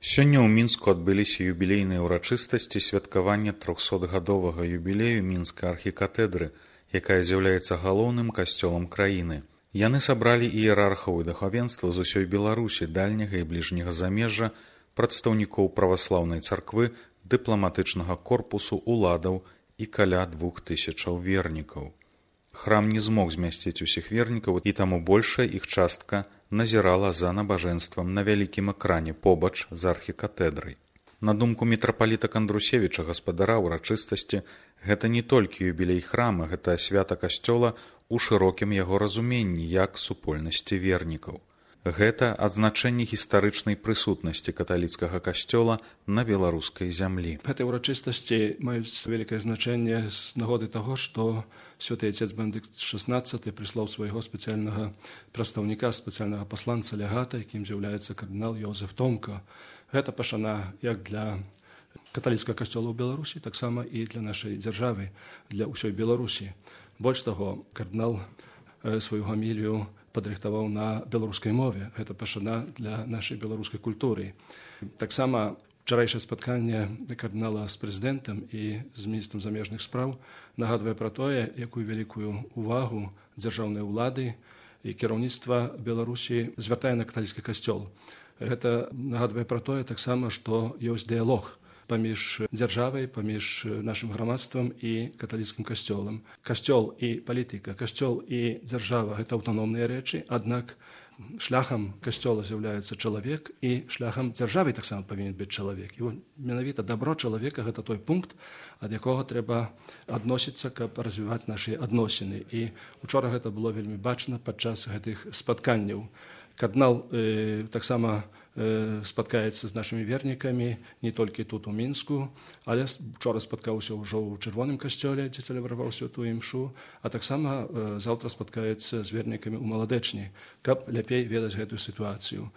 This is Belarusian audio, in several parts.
Сёння ў Мінску адбыліся юбілейныя ўрачыстасці святкавання 300-гадовага юбілею мінскай архікатэдры, якая з'яўляецца галоўным касцёлам краіны. Яны сабралі іерархаў і духавенства з усёй Беларусі, дальняга і бліжняга замежжа, прадстаўнікоў праваслаўнай царквы, дыпламатычнага корпусу, уладаў і каля 2000 вернікаў. Храм не змог змясціць усіх вернікаў, і таму большая іх частка назірала за набажэнствам на вялікім экране побач з архікатэдрай. На думку мітрапаліта Кандрусевіча, гаспадара ўрачыстасці, гэта не толькі юбілей храма, гэта свята касцёла ў шырокім яго разуменні як супольнасці вернікаў. Гэта адзначэнне гістарычнай прысутнасці каталіцкага касцёла на беларускай зямлі. Гэтыя ўрачыстасці маюць вялікае значэнне з нагоды таго, што святы отец Бенедыкт XVI прыслаў свайго спецыяльнага прадстаўніка, спецыяльнага пасланца легата, якім з'яўляецца кардынал Йозеф Томка. Гэта пашана як для каталіцкага касцёла ў Беларусі, таксама і для нашай дзяржавы, для ўсёй Беларусі. Больш таго, кардынал сваю гамілію падрыхтаваў на беларускай мове. Гэта пашана для нашай беларускай культуры. Таксама вчарайшае спатканне кардынала з прэзідэнтам і з міністрам замежных спраў нагадвае пра тое, якую вялікую увагу дзяржаўнай улады і кіраўніцтва Беларусі звяртае на каталіцкі касцёл. Гэта нагадвае пра тое таксама, што ёсць дыялог паміж дзяржавай, паміж нашым грамадствам і каталіцкім касцёлам. Касцёл і палітыка, касцёл і дзяржава – гэта аўтаномныя рэчы, аднак шляхам касцёла з'яўляецца чалавек і шляхам дзяржавы таксама павінен быць чалавек. І менавіта дабро чалавека – гэта той пункт, ад якога трэба адносіцца, каб развіваць нашы адносіны. І учора гэта было вельмі бачна падчас гэтых спатканняў. Кардынал таксама спаткаецца з нашымі вернікамі не толькі тут у Мінску, але вчора спаткаўся ўжо ў чырвоным касцёле, дзе цэлебраваў святую імшу, а таксама заўтра спаткаецца з вернікамі ў Маладэчні, каб лепей ведаць гэтую сітуацыю.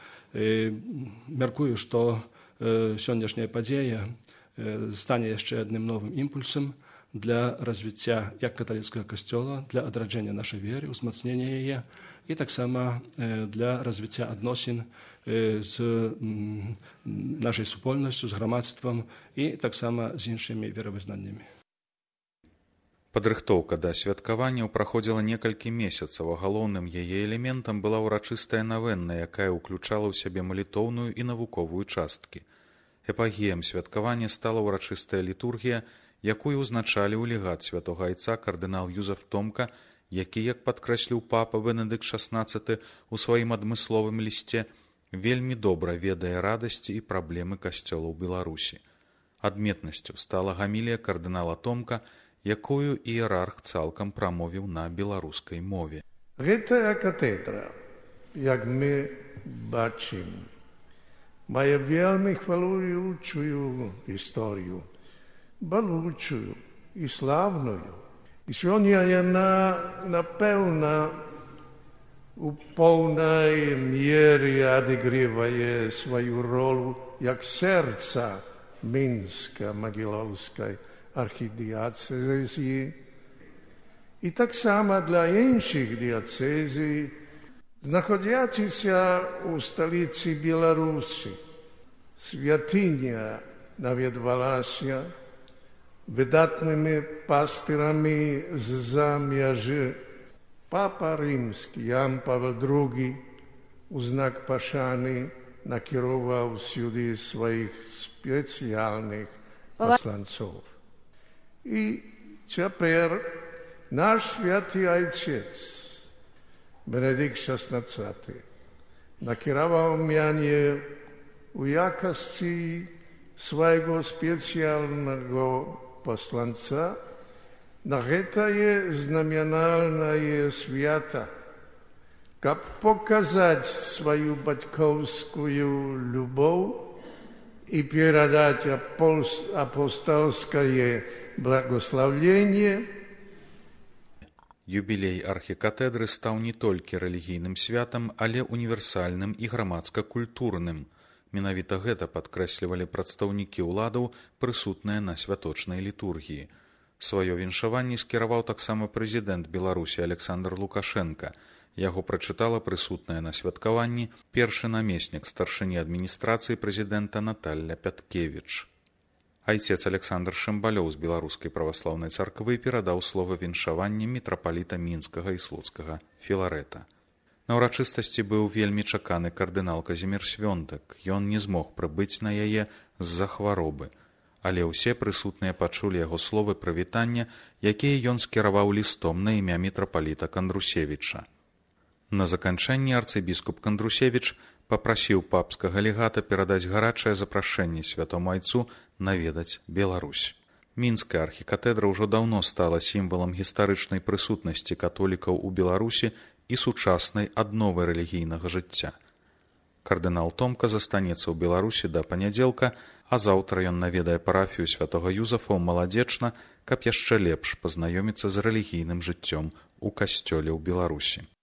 Мяркую, што сённяшняя падзея стане яшчэ адным новым імпульсам для развіцця як каталіцкага касцёла, для адраджэння нашай веры, узмацнення яе, і таксама для развіцця адносін з нашай супольнасцю, з грамадствам і таксама з іншымі веравызнаннямі. Падрыхтоўка да святкаванняў праходзіла некалькі месяцаў, а галоўным яе элементам была ўрачыстая навенна, якая ўключала ў сябе малітоўную і навуковую часткі. Эпагеем святкавання стала ўрачыстая літургія, якую ўзначаліў легат святога айца кардынал Юзеф Томка, які, як падкрэсліў папа Бенедыкт XVI у сваім адмысловым лісце, вельмі добра ведае радасці і праблемы касцёла ў Беларусі. Адметнасцю стала гамілія кардынала Томка, якую іерарх цалкам прамовіў на беларускай мове. Гэтая катедра, як мы бачым, мае вельмі хвалуючую гісторыю, балючую і славную. І сьогодні вона, напевно, у повній мірі відігріває свою роль як серце Мінсько-Могилівської архідіацезії. І так само для інших діацезій, знаходячися у столиці Білорусі, святиня навідувалася wydatnymi pastyrami z zamierzy. Papa Rzymski Jan Paweł II u znak paszany nakierował сюди swoich specjalnych посланцów. I teraz nasz święty ojciec Benedykt XVI nakierował mnie u jakości swojego specjalnego посланца на гэтае знамянальнае свята, каб показаць сваю бацькоўскую любоў і перадаць апостольскае благословенне. Юбілей архікатэдры стаў не толькі рэлігійным святам, але універсальным і грамадска-культурным. Менавіта гэта падкрэслівалі прадстаўнікі ўладаў, прысутныя на святочнай літургіі. Сваё віншаванне скіраваў таксама прэзідэнт Беларусі Александр Лукашенка. Яго прачытала прысутная на святкаванні першы намеснік старшыні адміністрацыі прэзідэнта Наталля Пяткевіч. Айцец Александр Шымбалёў з Беларускай праваслаўнай царквы перадаў слова віншавання мітрапаліта мінскага і слуцкага Філарэта. На ўрачыстасці быў вельмі чаканы кардынал Казімір Свёнтак. Ён не змог прыбыць на яе з-за хваробы, але ўсе прысутныя пачулі яго словы прывітання, якія ён скіраваў лістом на імя мітрапаліта Кандрусевіча. На заканчэнне арцыбіскуп Кандрусевіч папрасіў папскага легата перадаць гарачае запрашэнне святому айцу наведаць Беларусь. Мінская архікатедра ўжо даўно стала сімвалам гістарычнай прысутнасці католікаў у Беларусі і сучаснай адновы рэлігійнага жыцця. Кардынал Томка застанецца ў Беларусі да панядзелка, а заўтра ён наведае парафію святога Юзафа ў Маладзечна, каб яшчэ лепш пазнаёміцца з рэлігійным жыццём у касцёле ў Беларусі.